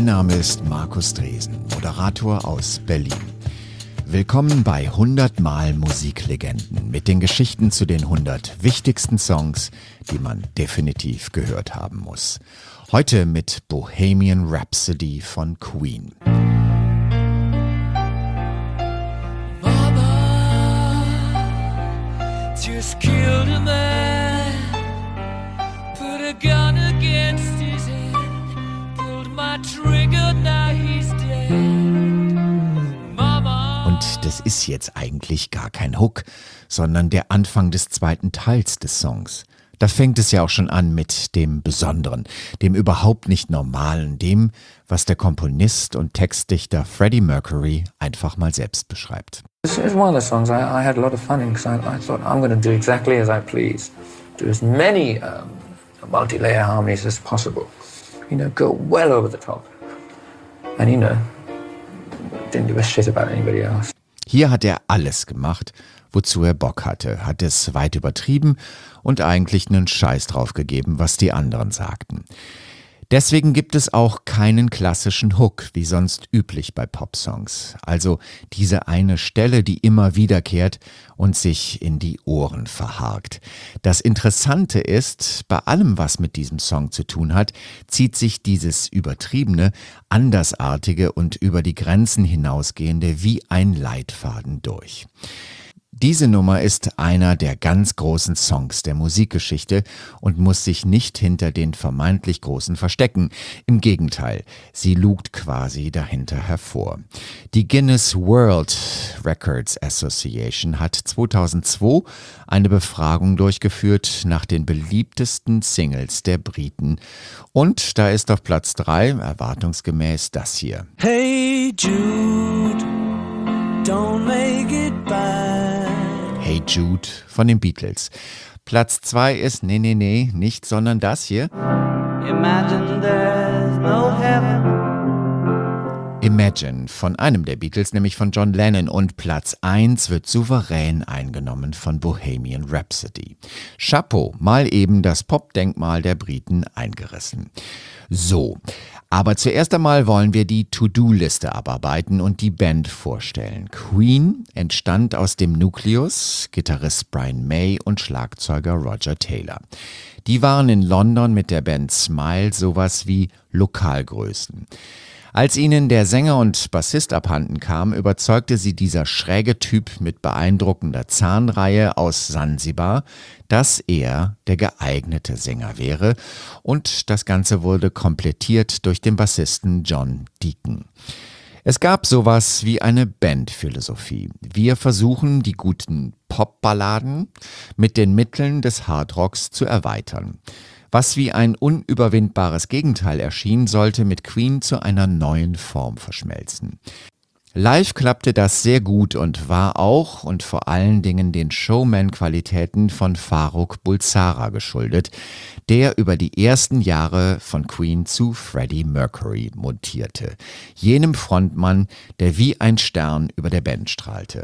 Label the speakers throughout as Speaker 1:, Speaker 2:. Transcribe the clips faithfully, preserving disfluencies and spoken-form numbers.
Speaker 1: Name ist Markus Dresen, Moderator aus Berlin. Willkommen bei hundert Mal Musiklegenden mit den Geschichten zu den hundert wichtigsten Songs, die man definitiv gehört haben muss. Heute mit Bohemian Rhapsody von Queen.
Speaker 2: Mama just killed a man, put a gun against his head, pulled my trigger, now he's dead. Mama.
Speaker 1: Und das ist jetzt eigentlich gar kein Hook, sondern der Anfang des zweiten Teils des Songs. Da fängt es ja auch schon an mit dem Besonderen, dem überhaupt nicht Normalen, dem, was der Komponist und Textdichter Freddie Mercury einfach mal selbst beschreibt.
Speaker 3: It's one of the songs I, I had a lot of fun in because I, I thought I'm going to do exactly as I please, do as many um, multi-layer harmonies as possible, you know, go well over the top, and you know, didn't give a shit about anybody else.
Speaker 1: Hier hat er alles gemacht, wozu er Bock hatte, hat es weit übertrieben und eigentlich einen Scheiß drauf gegeben, was die anderen sagten. Deswegen gibt es auch keinen klassischen Hook, wie sonst üblich bei Popsongs. Also diese eine Stelle, die immer wiederkehrt und sich in die Ohren verharkt. Das Interessante ist, bei allem, was mit diesem Song zu tun hat, zieht sich dieses Übertriebene, Andersartige und über die Grenzen hinausgehende wie ein Leitfaden durch. Diese Nummer ist einer der ganz großen Songs der Musikgeschichte und muss sich nicht hinter den vermeintlich Großen verstecken. Im Gegenteil, sie lugt quasi dahinter hervor. Die Guinness World Records Association hat zweitausendzwei eine Befragung durchgeführt nach den beliebtesten Singles der Briten. Und da ist auf Platz drei erwartungsgemäß das hier.
Speaker 2: Hey Jude, don't make it bad.
Speaker 1: Hey Jude von den Beatles. Platz zwei ist, nee, nee, nee, nicht, sondern das hier.
Speaker 2: Imagine there's no heaven.
Speaker 1: Imagine von einem der Beatles, nämlich von John Lennon. Und Platz eins wird souverän eingenommen von Bohemian Rhapsody. Chapeau, mal eben das Popdenkmal der Briten eingerissen. So, aber zuerst einmal wollen wir die To-Do-Liste abarbeiten und die Band vorstellen. Queen entstand aus dem Nukleus, Gitarrist Brian May und Schlagzeuger Roger Taylor. Die waren in London mit der Band Smile sowas wie Lokalgrößen. Als ihnen der Sänger und Bassist abhanden kam, überzeugte sie dieser schräge Typ mit beeindruckender Zahnreihe aus Sansibar, dass er der geeignete Sänger wäre, und das Ganze wurde komplettiert durch den Bassisten John Deacon. Es gab sowas wie eine Bandphilosophie. Wir versuchen, die guten Popballaden mit den Mitteln des Hardrocks zu erweitern. Was wie ein unüberwindbares Gegenteil erschien, sollte mit Queen zu einer neuen Form verschmelzen. Live klappte das sehr gut und war auch und vor allen Dingen den Showman-Qualitäten von Farrokh Bulsara geschuldet, der über die ersten Jahre von Queen zu Freddie Mercury montierte, jenem Frontmann, der wie ein Stern über der Band strahlte.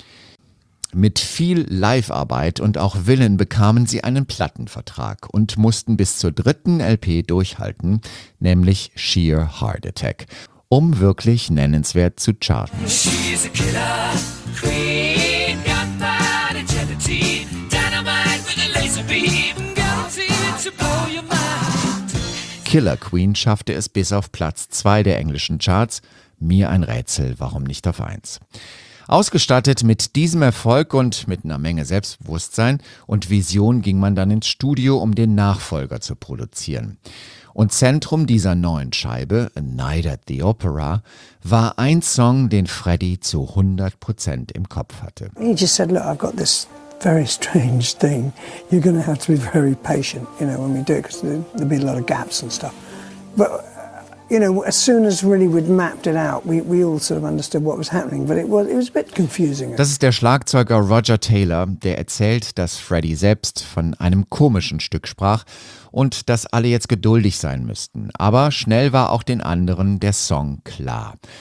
Speaker 1: Mit viel Live-Arbeit und auch Willen bekamen sie einen Plattenvertrag und mussten bis zur dritten L P durchhalten, nämlich Sheer Heart Attack, um wirklich nennenswert zu charten.
Speaker 2: She's a killer queen, gunpowder gelatine, dynamite with a laser beam, guaranteed to blow your mind.
Speaker 1: Killer Queen schaffte es bis auf Platz zwei der englischen Charts. Mir ein Rätsel, warum nicht auf eins. Ausgestattet mit diesem Erfolg und mit einer Menge Selbstbewusstsein und Vision ging man dann ins Studio, um den Nachfolger zu produzieren. Und Zentrum dieser neuen Scheibe, A Night at the Opera, war ein Song, den Freddie zu hundert Prozent im Kopf hatte.
Speaker 4: He just said, look, I've got this very strange thing. You're going to have to be very patient, you know, when we do it, because there'll be a lot of gaps and stuff. But you know, as soon as really we'd mapped it out, we, we all sort of understood what was happening, but it was, it was a bit confusing.
Speaker 1: Das ist der Schlagzeuger Roger Taylor, der erzählt, dass Freddie selbst von einem komischen Stück sprach und dass alle jetzt geduldig sein müssten. Aber schnell war auch den anderen der Song klar.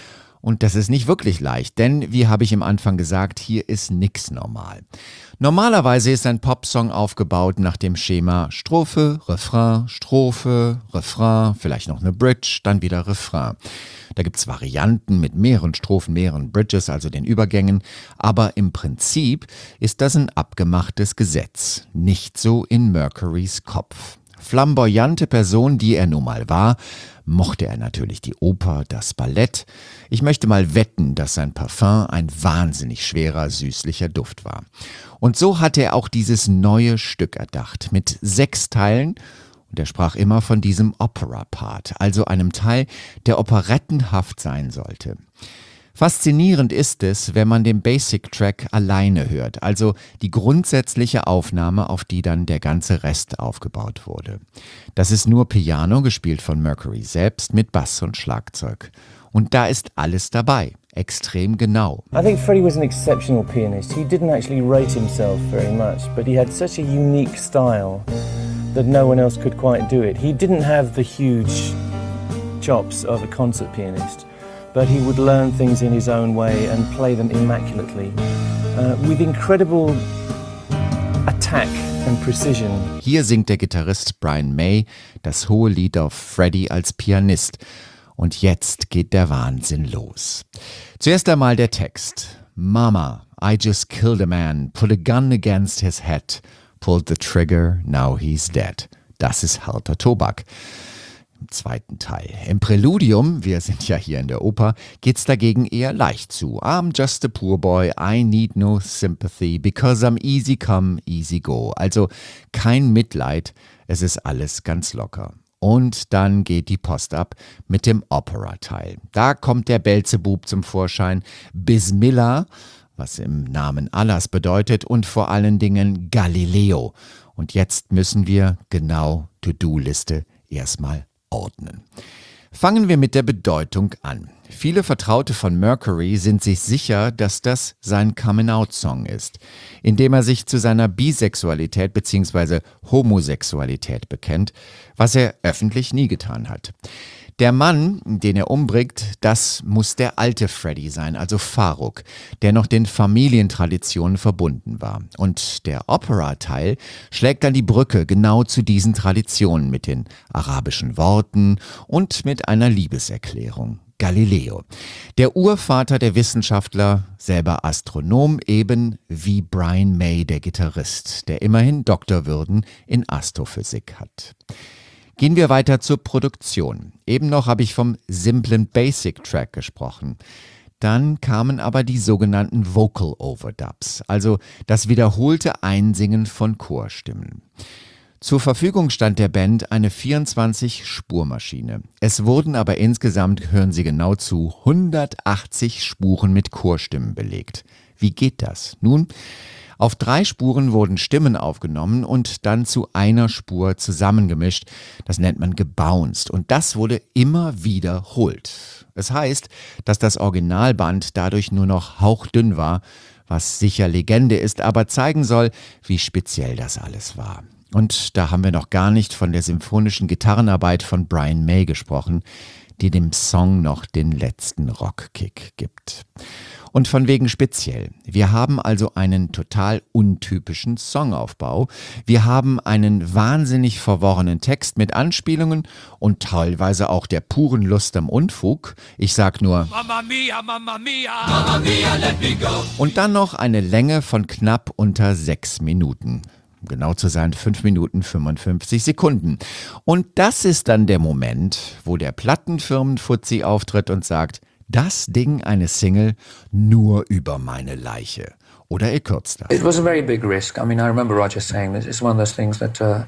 Speaker 1: Und das ist nicht wirklich leicht, denn, wie habe ich im Anfang gesagt, hier ist nix normal. Normalerweise ist ein Popsong aufgebaut nach dem Schema Strophe, Refrain, Strophe, Refrain, vielleicht noch eine Bridge, dann wieder Refrain. Da gibt's Varianten mit mehreren Strophen, mehreren Bridges, also den Übergängen, aber im Prinzip ist das ein abgemachtes Gesetz, nicht so in Mercurys Kopf. Flamboyante Person, die er nun mal war, mochte er natürlich die Oper, das Ballett. Ich möchte mal wetten, dass sein Parfum ein wahnsinnig schwerer, süßlicher Duft war. Und so hatte er auch dieses neue Stück erdacht, mit sechs Teilen. Und er sprach immer von diesem Opera-Part, also einem Teil, der operettenhaft sein sollte. Faszinierend ist es, wenn man den Basic-Track alleine hört, also die grundsätzliche Aufnahme, auf die dann der ganze Rest aufgebaut wurde. Das ist nur Piano, gespielt von Mercury selbst, mit Bass und Schlagzeug. Und da ist alles dabei, extrem genau.
Speaker 5: I think Freddie was an exceptional pianist. He didn't actually rate himself very much, but he had such a unique style that no one else could quite do it. He didn't have the huge chops of a concert pianist, but he would learn things in his own way and play them immaculately, uh, with incredible attack and precision.
Speaker 1: Hier singt der Gitarrist Brian May das hohe Lied auf Freddie als Pianist. Und jetzt geht der Wahnsinn los. Zuerst einmal der Text. Mama, I just killed a man, put a gun against his head, pulled the trigger, now he's dead. Das ist harter Tobak. Im zweiten Teil. Im Präludium, wir sind ja hier in der Oper, geht's dagegen eher leicht zu. I'm just a poor boy, I need no sympathy, because I'm easy come, easy go. Also kein Mitleid, es ist alles ganz locker. Und dann geht die Post ab mit dem Opera-Teil. Da kommt der Beelzebub zum Vorschein, Bismillah, was im Namen Allahs bedeutet, und vor allen Dingen Galileo. Und jetzt müssen wir genau To-Do-Liste erstmal ordnen. Fangen wir mit der Bedeutung an. Viele Vertraute von Mercury sind sich sicher, dass das sein Coming-out-Song ist, indem er sich zu seiner Bisexualität bzw. Homosexualität bekennt, was er öffentlich nie getan hat. Der Mann, den er umbringt, das muss der alte Freddie sein, also Faruk, der noch den Familientraditionen verbunden war. Und der Opera-Teil schlägt dann die Brücke genau zu diesen Traditionen mit den arabischen Worten und mit einer Liebeserklärung. Galileo, der Urvater der Wissenschaftler, selber Astronom, eben wie Brian May, der Gitarrist, der immerhin Doktorwürden in Astrophysik hat. Gehen wir weiter zur Produktion. Eben noch habe ich vom simplen Basic-Track gesprochen. Dann kamen aber die sogenannten Vocal Overdubs, also das wiederholte Einsingen von Chorstimmen. Zur Verfügung stand der Band eine vierundzwanzig-Spur-Maschine. Es wurden aber insgesamt, hören Sie genau zu, hundertachtzig Spuren mit Chorstimmen belegt. Wie geht das? Nun, auf drei Spuren wurden Stimmen aufgenommen und dann zu einer Spur zusammengemischt. Das nennt man gebounced und das wurde immer wiederholt. Es heißt, dass das Originalband dadurch nur noch hauchdünn war, was sicher Legende ist, aber zeigen soll, wie speziell das alles war. Und da haben wir noch gar nicht von der symphonischen Gitarrenarbeit von Brian May gesprochen, die dem Song noch den letzten Rockkick gibt. Und von wegen speziell. Wir haben also einen total untypischen Songaufbau. Wir haben einen wahnsinnig verworrenen Text mit Anspielungen und teilweise auch der puren Lust am Unfug. Ich sag nur
Speaker 2: Mamma mia, Mamma mia, Mamma mia, let me go.
Speaker 1: Und dann noch eine Länge von knapp unter sechs Minuten. Genau zu sein, fünf Minuten fünfundfünfzig Sekunden. Und das ist dann der Moment, wo der Plattenfirmen-Fuzzi auftritt und sagt, das Ding eine Single nur über meine Leiche. Oder er kürzt das.
Speaker 3: It was a very big risk. I mean, I remember Roger saying this. It's one of those things that uh,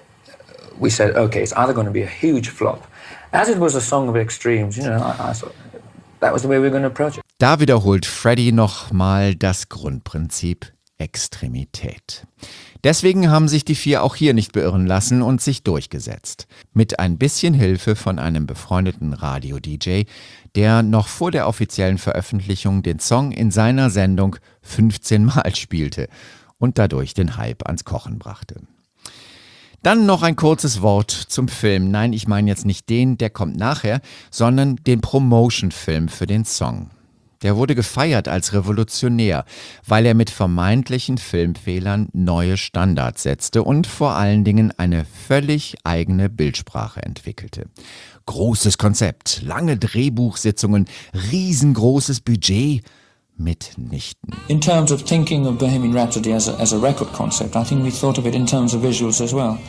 Speaker 3: we said, okay, it's either going to be a huge flop. As it was a song of extremes, you know, I, I thought that was the way we were going to approach it.
Speaker 1: Da wiederholt Freddie nochmal das Grundprinzip Extremität. Deswegen haben sich die vier auch hier nicht beirren lassen und sich durchgesetzt. Mit ein bisschen Hilfe von einem befreundeten Radio-D J, der noch vor der offiziellen Veröffentlichung den Song in seiner Sendung fünfzehn Mal spielte und dadurch den Hype ans Kochen brachte. Dann noch ein kurzes Wort zum Film. Nein, ich meine jetzt nicht den, der kommt nachher, sondern den Promotion-Film für den Song. Der wurde gefeiert als revolutionär, weil er mit vermeintlichen Filmfehlern neue Standards setzte und vor allen Dingen eine völlig eigene Bildsprache entwickelte. Großes Konzept, lange Drehbuchsitzungen, riesengroßes Budget, mitnichten.
Speaker 3: In terms of thinking of Bohemian Rhapsody as a, as a record concept, I think we thought of it in terms of visuals as well.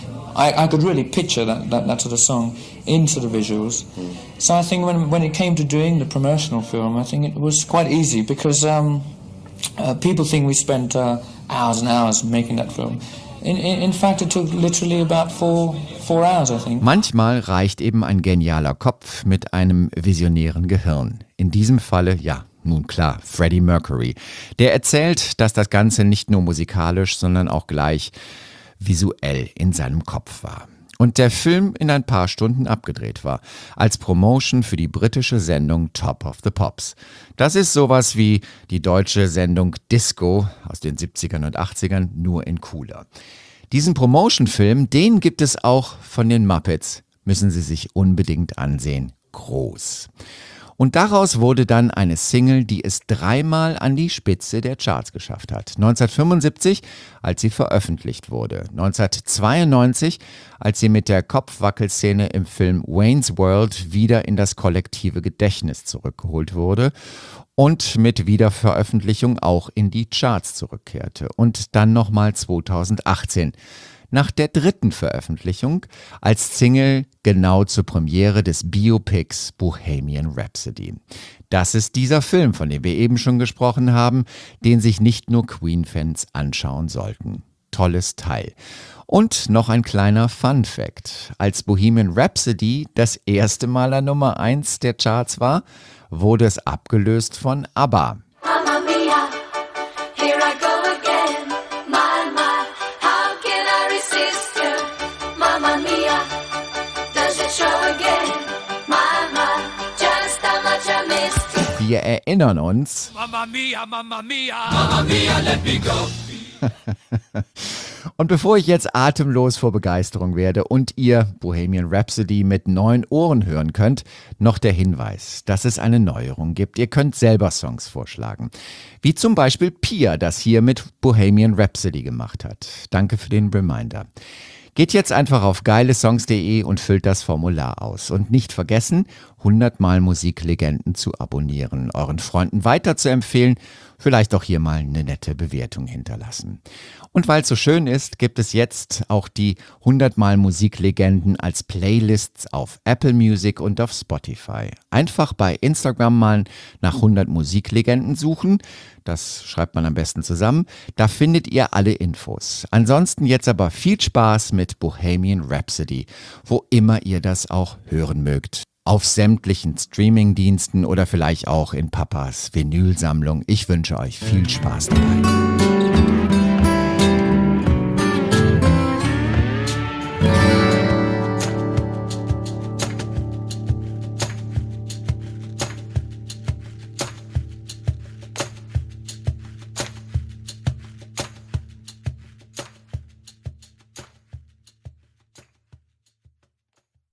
Speaker 3: I, I could really picture that, that, that sort of song into the visuals. So I think when, when it came to doing the promotional film, I think it was quite easy because um, uh, people think we spent uh, hours and hours making that film. In, in, in fact, it took literally about four, four hours, I think.
Speaker 1: Manchmal reicht eben ein genialer Kopf mit einem visionären Gehirn. In diesem Falle, ja, nun klar, Freddie Mercury. Der erzählt, dass das Ganze nicht nur musikalisch, sondern auch gleich visuell in seinem Kopf war. Und der Film in ein paar Stunden abgedreht war, als Promotion für die britische Sendung Top of the Pops. Das ist sowas wie die deutsche Sendung Disco aus den siebzigern und achtzigern, nur in cooler. Diesen Promotion-Film, den gibt es auch von den Muppets, müssen Sie sich unbedingt ansehen. Groß. Und daraus wurde dann eine Single, die es dreimal an die Spitze der Charts geschafft hat. neunzehnhundertfünfundsiebzig, als sie veröffentlicht wurde. neunzehnhundertzweiundneunzig, als sie mit der Kopfwackelszene im Film Wayne's World wieder in das kollektive Gedächtnis zurückgeholt wurde und mit Wiederveröffentlichung auch in die Charts zurückkehrte. Und dann nochmal zweitausendachtzehn. Nach der dritten Veröffentlichung als Single genau zur Premiere des Biopics Bohemian Rhapsody. Das ist dieser Film, von dem wir eben schon gesprochen haben, den sich nicht nur Queen-Fans anschauen sollten. Tolles Teil. Und noch ein kleiner Fun-Fact. Als Bohemian Rhapsody das erste Mal an Nummer eins der Charts war, wurde es abgelöst von ABBA.
Speaker 6: Mamma mia, here I go again. My, my, how can I resist you? Mamma mia, does it show again? My, my, just how much I missed you.
Speaker 1: Wir erinnern uns.
Speaker 2: Mamma mia, mamma mia, mamma mia, let me go.
Speaker 1: Und bevor ich jetzt atemlos vor Begeisterung werde und ihr Bohemian Rhapsody mit neuen Ohren hören könnt, noch der Hinweis, dass es eine Neuerung gibt. Ihr könnt selber Songs vorschlagen. Wie zum Beispiel Pia das hier mit Bohemian Rhapsody gemacht hat. Danke für den Reminder. Geht jetzt einfach auf geilesongs punkt de und füllt das Formular aus. Und nicht vergessen, hundert Mal Musiklegenden zu abonnieren, euren Freunden weiterzuempfehlen, vielleicht auch hier mal eine nette Bewertung hinterlassen. Und weil es so schön ist, gibt es jetzt auch die hundert Mal Musiklegenden als Playlists auf Apple Music und auf Spotify. Einfach bei Instagram mal nach hundert Musiklegenden suchen. Das schreibt man am besten zusammen. Da findet ihr alle Infos. Ansonsten jetzt aber viel Spaß mit Bohemian Rhapsody, wo immer ihr das auch hören mögt. Auf sämtlichen Streamingdiensten oder vielleicht auch in Papas Vinylsammlung. Ich wünsche euch viel Spaß dabei.